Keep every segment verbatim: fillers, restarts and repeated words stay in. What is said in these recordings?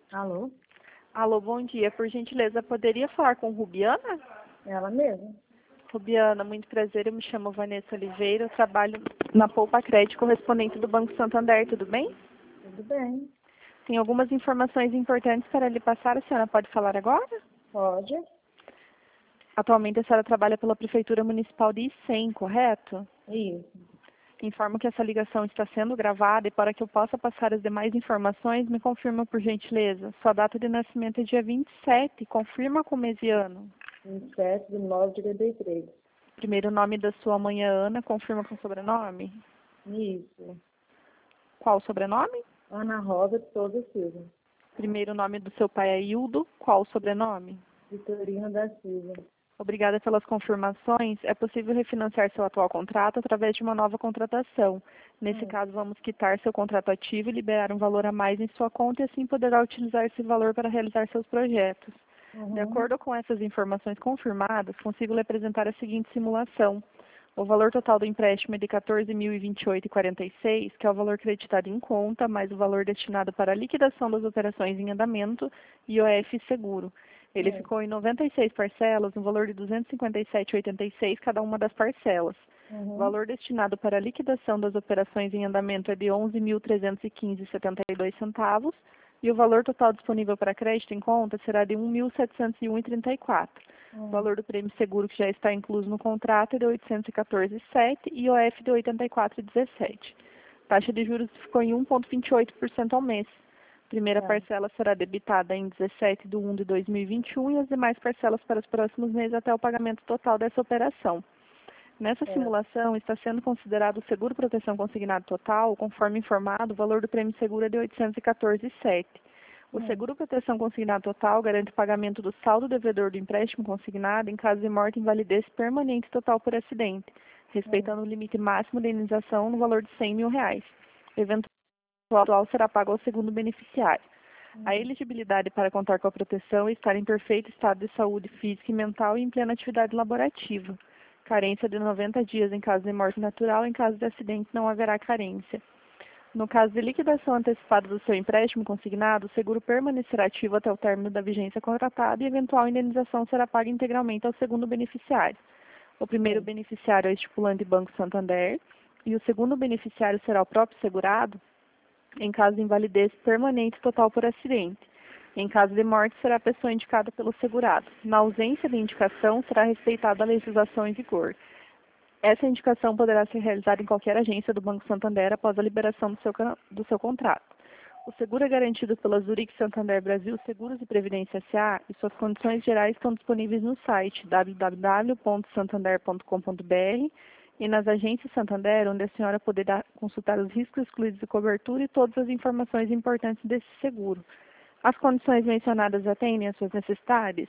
Alô? Alô, bom dia. Por gentileza, poderia falar com Rubiana? Ela mesma? Rubiana, muito prazer. Eu me chamo Vanessa Oliveira. Eu trabalho na Poupa Crédito, correspondente do Banco Santander. Tudo bem? Tudo bem. Tem algumas informações importantes para lhe passar. A senhora pode falar agora? Pode? Atualmente, a senhora trabalha pela Prefeitura Municipal de Icém, correto? Isso. Informo que essa ligação está sendo gravada e para que eu possa passar as demais informações, me confirma por gentileza. Sua data de nascimento é dia vinte e sete. Confirma com mês e ano. vinte e sete de nove de oitenta e três. Primeiro nome da sua mãe é Ana, confirma com sobrenome. Isso. Qual o sobrenome? Ana Rosa de Souza Silva. Primeiro nome do seu pai é Hildo, qual o sobrenome? Vitorina da Silva. Obrigada pelas confirmações. É possível refinanciar seu atual contrato através de uma nova contratação. Nesse Hum. caso, vamos quitar seu contrato ativo e liberar um valor a mais em sua conta e assim poderá utilizar esse valor para realizar seus projetos. Uhum. De acordo com essas informações confirmadas, consigo lhe apresentar a seguinte simulação. O valor total do empréstimo é de quatorze mil e vinte e oito reais e quarenta e seis centavos, que é o valor creditado em conta, mais o valor destinado para a liquidação das operações em andamento e o F seguro. Ele Hum. ficou em noventa e seis parcelas, no valor de duzentos e cinquenta e sete reais e oitenta e seis centavos cada uma das parcelas. Uhum. O valor destinado para a liquidação das operações em andamento é de onze mil trezentos e quinze reais e setenta e dois centavos e o valor total disponível para crédito em conta será de um mil setecentos e um reais e trinta e quatro centavos. Hum. O valor do prêmio seguro que já está incluso no contrato é de oitocentos e quatorze reais e sete centavos e o F de oitenta e quatro reais e dezessete centavos. Taxa de juros ficou em um vírgula vinte e oito por cento ao mês. Primeira Tá. parcela será debitada em dezessete de um de dois mil e vinte e um e as demais parcelas para os próximos meses até o pagamento total dessa operação. Nessa É. simulação, está sendo considerado o seguro proteção consignado total, conforme informado, o valor do prêmio seguro é de oitocentos e quatorze reais e sete centavos. O Hum. seguro proteção consignado total garante o pagamento do saldo devedor do empréstimo consignado em caso de morte, invalidez permanente total por acidente, respeitando o limite máximo de indenização no valor de cem mil reais. O eventual será pago ao segundo beneficiário. A elegibilidade para contar com a proteção é estar em perfeito estado de saúde física e mental e em plena atividade laborativa. Carência de noventa dias em caso de morte natural, em caso de acidente não haverá carência. No caso de liquidação antecipada do seu empréstimo consignado, o seguro permanecerá ativo até o término da vigência contratada e eventual indenização será paga integralmente ao segundo beneficiário. O primeiro Sim. beneficiário é o estipulante Banco Santander e o segundo beneficiário será o próprio segurado em caso de invalidez permanente total por acidente. Em caso de morte, será a pessoa indicada pelo segurado. Na ausência de indicação, será respeitada a legislação em vigor. Essa indicação poderá ser realizada em qualquer agência do Banco Santander após a liberação do seu, do seu contrato. O seguro é garantido pela Zurich Santander Brasil Seguros e Previdência S A e suas condições gerais estão disponíveis no site w w w ponto santander ponto com ponto b r e nas agências Santander, onde a senhora poderá consultar os riscos excluídos de cobertura e todas as informações importantes desse seguro. As condições mencionadas atendem às suas necessidades?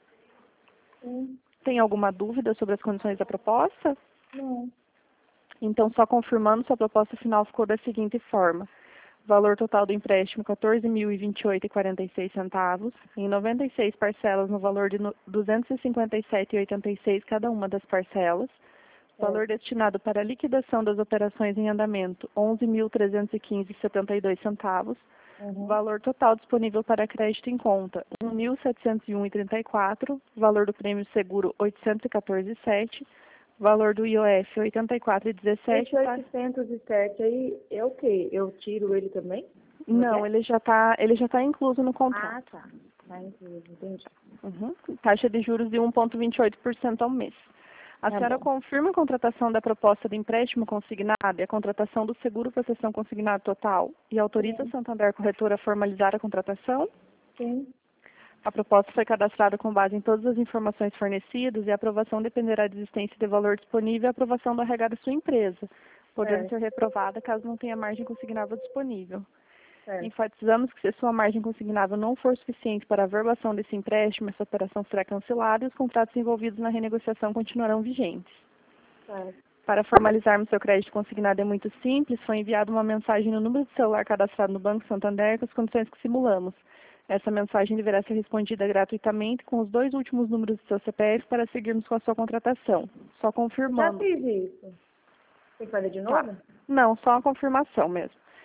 Sim. Tem alguma dúvida sobre as condições da proposta? Não. Então, só confirmando, sua proposta final ficou da seguinte forma. Valor total do empréstimo, quatorze mil e vinte e oito reais e quarenta e seis centavos, em noventa e seis parcelas no valor de duzentos e cinquenta e sete reais e oitenta e seis centavos cada uma das parcelas. Valor destinado para a liquidação das operações em andamento, onze mil trezentos e quinze reais e setenta e dois centavos. Uhum. Valor total disponível para crédito em conta, um mil setecentos e um reais e trinta e quatro centavos. Valor do prêmio seguro, oitocentos e quatorze reais e sete centavos. Valor do I O F, oitenta e quatro reais e dezessete Esse centavos. oitocentos e sete aí é o quê? Eu tiro ele também? Como é que Não, é? ele já está ele já tá incluso no Ah, contrato. tá. Tá incluso, entendi. Uhum. Taxa de juros de um vírgula vinte e oito por cento ao mês. A Tá senhora bom. confirma a contratação da proposta de empréstimo consignado e a contratação do seguro proteção consignado total e autoriza a Sim. Santander Corretora a formalizar a contratação? Sim. A proposta foi cadastrada com base em todas as informações fornecidas e a aprovação dependerá da existência de valor disponível e a aprovação do R H da sua empresa, podendo Certo. ser reprovada caso não tenha margem consignável disponível. Certo. Enfatizamos que se sua margem consignável não for suficiente para a averbação desse empréstimo, essa operação será cancelada e os contratos envolvidos na renegociação continuarão vigentes. Certo. Para formalizarmos seu crédito consignado é muito simples, foi enviada uma mensagem no número de celular cadastrado no Banco Santander com as condições que simulamos. Essa mensagem deverá ser respondida gratuitamente com os dois últimos números do seu C P F para seguirmos com a sua contratação. Só Já confirmando. fiz isso. Tem que fazer de Tá. novo? Não, só a confirmação mesmo.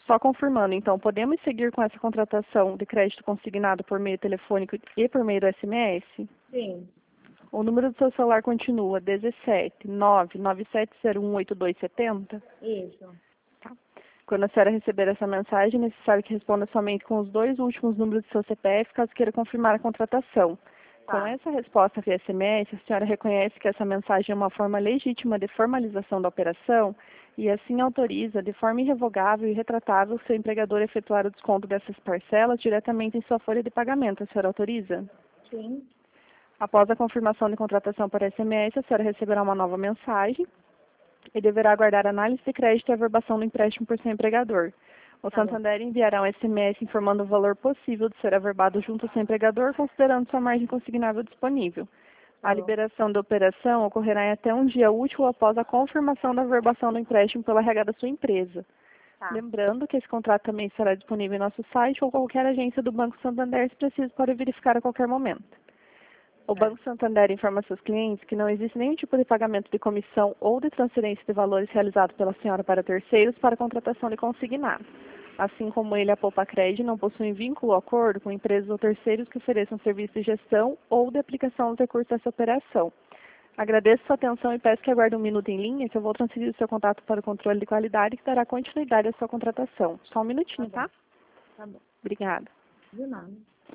Só confirmando, então, podemos seguir com essa contratação de crédito consignado por meio telefônico e por meio do S M S? Sim. O número do seu celular continua dezessete, nove nove sete zero um oito dois sete zero? Isso. Tá. Quando a senhora receber essa mensagem, é necessário que responda somente com os dois últimos números do seu C P F, caso queira confirmar a contratação. Tá. Com essa resposta via S M S, a senhora reconhece que essa mensagem é uma forma legítima de formalização da operação e assim autoriza, de forma irrevogável e retratável, seu empregador a efetuar o desconto dessas parcelas diretamente em sua folha de pagamento. A senhora autoriza? Sim. Após a confirmação de contratação por S M S, a senhora receberá uma nova mensagem e deverá aguardar análise de crédito e averbação do empréstimo por seu empregador. O Tá bom. Santander enviará um S M S informando o valor possível de ser averbado junto ao seu empregador, considerando sua margem consignável disponível. Tá A bom. liberação da operação ocorrerá em até um dia útil após a confirmação da averbação do empréstimo pela R H da sua empresa. Tá. Lembrando que esse contrato também será disponível em nosso site ou qualquer agência do Banco Santander, se preciso, pode verificar a qualquer momento. O É. Banco Santander informa seus clientes que não existe nenhum tipo de pagamento de comissão ou de transferência de valores realizado pela senhora para terceiros para a contratação de consignado. Assim como ele, a Poupa Cred não possui vínculo ou acordo com empresas ou terceiros que ofereçam serviço de gestão ou de aplicação dos recursos dessa operação. Agradeço sua atenção e peço que aguarde um minuto em linha, que eu vou transferir o seu contato para o controle de qualidade que dará continuidade à sua contratação. Só um minutinho, Tá bom. tá? Tá bom. Obrigada. De nada.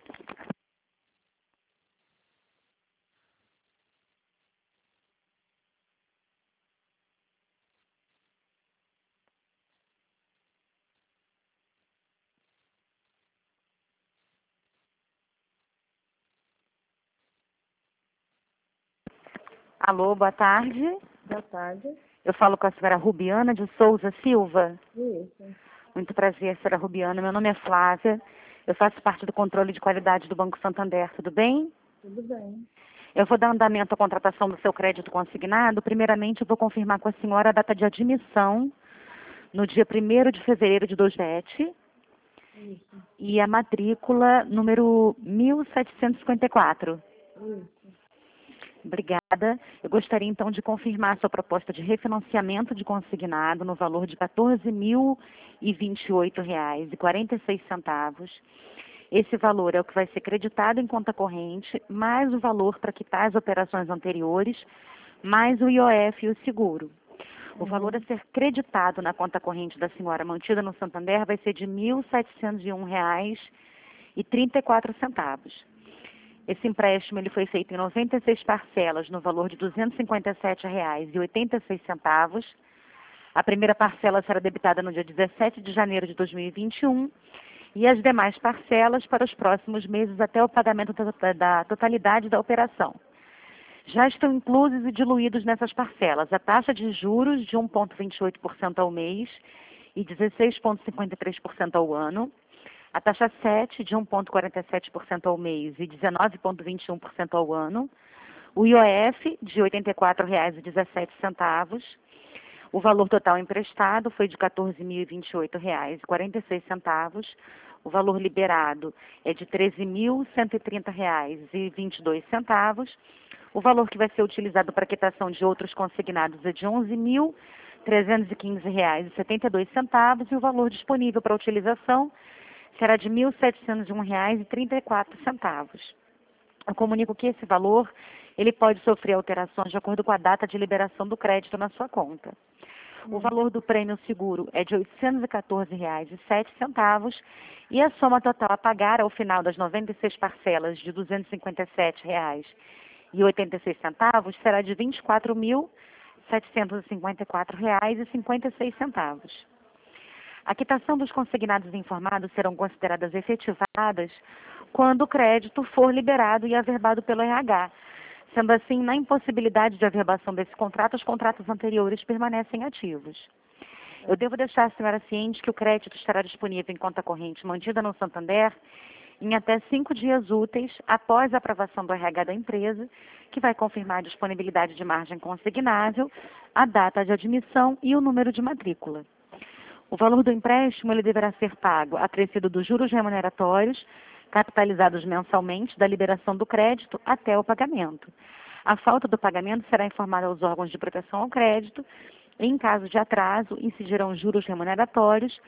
Alô, boa tarde. Boa tarde. Eu falo com a senhora Rubiana de Souza Silva. Isso. Muito prazer, senhora Rubiana. Meu nome é Flávia. Eu faço parte do controle de qualidade do Banco Santander. Tudo bem? Tudo bem. Eu vou dar andamento à contratação do seu crédito consignado. Primeiramente, eu vou confirmar com a senhora a data de admissão no dia primeiro de fevereiro de dois mil e sete Isso. e a matrícula número mil setecentos e cinquenta e quatro. Isso. Obrigada. Eu gostaria, então, de confirmar a sua proposta de refinanciamento de consignado no valor de quatorze mil e vinte e oito reais e quarenta e seis centavos. Esse valor é o que vai ser creditado em conta corrente, mais o valor para quitar as operações anteriores, mais o I O F e o seguro. O Uhum. valor a ser creditado na conta corrente da senhora mantida no Santander vai ser de mil setecentos e um reais e trinta e quatro centavos. Esse empréstimo ele foi feito em noventa e seis parcelas no valor de duzentos e cinquenta e sete reais e oitenta e seis centavos. A primeira parcela será debitada no dia dezessete de janeiro de dois mil e vinte e um e as demais parcelas para os próximos meses até o pagamento da, da totalidade da operação. Já estão inclusos e diluídos nessas parcelas a taxa de juros de um vírgula vinte e oito por cento ao mês e dezesseis vírgula cinquenta e três por cento ao ano, a taxa sete de um vírgula quarenta e sete por cento ao mês e dezenove vírgula vinte e um por cento ao ano, o I O F de oitenta e quatro reais e dezessete centavos, o valor total emprestado foi de quatorze mil e vinte e oito reais e quarenta e seis centavos, o valor liberado é de treze mil cento e trinta reais e vinte e dois centavos, o valor que vai ser utilizado para quitação de outros consignados é de onze mil trezentos e quinze reais e setenta e dois centavos e o valor disponível para utilização será de mil setecentos e um reais e trinta e quatro centavos. Eu comunico que esse valor ele pode sofrer alterações de acordo com a data de liberação do crédito na sua conta. O valor do prêmio seguro é de oitocentos e quatorze reais e sete centavos e a soma total a pagar ao final das noventa e seis parcelas de duzentos e cinquenta e sete reais e oitenta e seis centavos será de vinte e quatro mil setecentos e cinquenta e quatro reais e cinquenta e seis centavos. A quitação dos consignados informados serão consideradas efetivadas quando o crédito for liberado e averbado pelo R H. Sendo assim, na impossibilidade de averbação desse contrato, os contratos anteriores permanecem ativos. Eu devo deixar a senhora ciente que o crédito estará disponível em conta corrente mantida no Santander em até cinco dias úteis após a aprovação do R H da empresa, que vai confirmar a disponibilidade de margem consignável, a data de admissão e o número de matrícula. O valor do empréstimo ele deverá ser pago acrescido dos juros remuneratórios, capitalizados mensalmente da liberação do crédito até o pagamento. A falta do pagamento será informada aos órgãos de proteção ao crédito e, em caso de atraso, incidirão juros remuneratórios,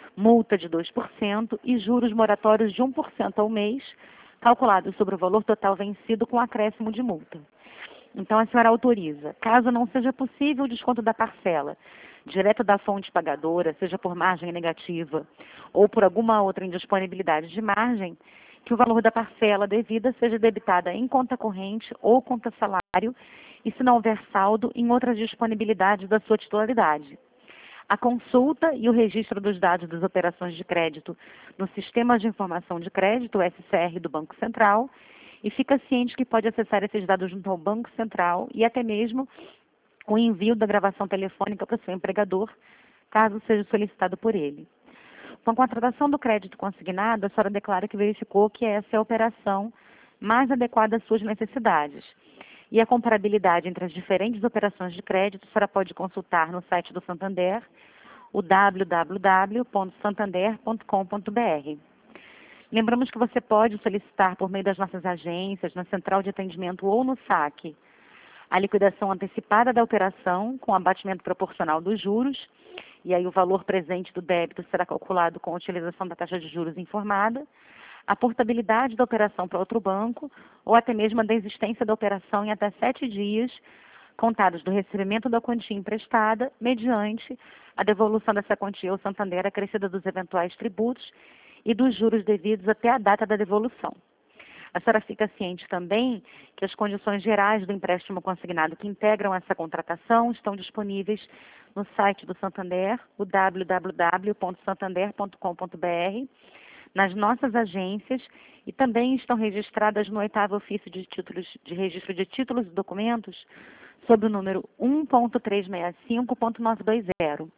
multa de dois por cento e juros moratórios de um por cento ao mês, calculados sobre o valor total vencido com acréscimo de multa. Então, a senhora autoriza, caso não seja possível o desconto da parcela, direto da fonte pagadora, seja por margem negativa ou por alguma outra indisponibilidade de margem, que o valor da parcela devida seja debitada em conta corrente ou conta salário e, se não houver saldo, em outras disponibilidades da sua titularidade. A consulta e o registro dos dados das operações de crédito no Sistema de Informação de Crédito, S C R, do Banco Central, e fica ciente que pode acessar esses dados junto ao Banco Central e até mesmo o envio da gravação telefônica para o seu empregador, caso seja solicitado por ele. Com a contratação do crédito consignado, a senhora declara que verificou que essa é a operação mais adequada às suas necessidades. E a comparabilidade entre as diferentes operações de crédito, a senhora pode consultar no site do Santander, o w w w ponto santander ponto com ponto b r. Lembramos que você pode solicitar por meio das nossas agências, na central de atendimento ou no saque, a liquidação antecipada da operação com abatimento proporcional dos juros, e aí o valor presente do débito será calculado com a utilização da taxa de juros informada, a portabilidade da operação para outro banco, ou até mesmo a desistência da operação em até sete dias, contados do recebimento da quantia emprestada, mediante a devolução dessa quantia ao Santander acrescida dos eventuais tributos e dos juros devidos até a data da devolução. A senhora fica ciente também que as condições gerais do empréstimo consignado que integram essa contratação estão disponíveis no site do Santander, o w w w ponto santander ponto com ponto b r, nas nossas agências e também estão registradas no oitavo ofício de títulos de registro de títulos e documentos sob o número um ponto trezentos e sessenta e cinco ponto novecentos e vinte.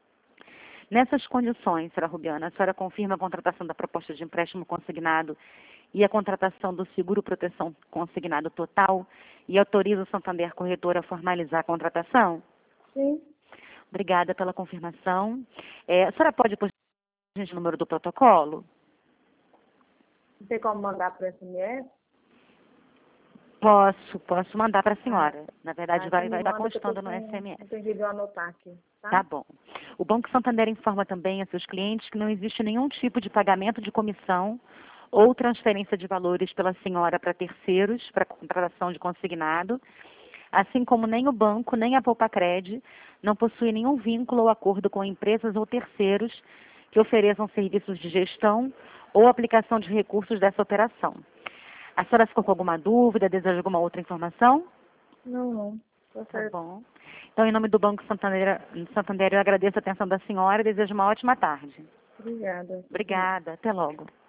Nessas condições, senhora Rubiana, a senhora confirma a contratação da proposta de empréstimo consignado e a contratação do seguro proteção consignado total e autoriza o Santander Corretor a formalizar a contratação? Sim. Obrigada pela confirmação. É, a senhora pode pôr o número do protocolo? Tem como mandar para o S M S? Posso, posso mandar para a senhora. Na verdade, Ah, vai, então vai me estar manda que eu tô constando no com- S M S. Entendi, eu anotar aqui. Tá? Tá bom. O Banco Santander informa também a seus clientes que não existe nenhum tipo de pagamento de comissão ou transferência de valores pela senhora para terceiros, para contratação de consignado, assim como nem o banco, nem a Poupacred não possui nenhum vínculo ou acordo com empresas ou terceiros que ofereçam serviços de gestão ou aplicação de recursos dessa operação. A senhora ficou com alguma dúvida, deseja alguma outra informação? Não, não. Tá Tá certo. bom. Então, em nome do Banco Santander, Santander, eu agradeço a atenção da senhora e desejo uma ótima tarde. Obrigada. Obrigada. Até logo.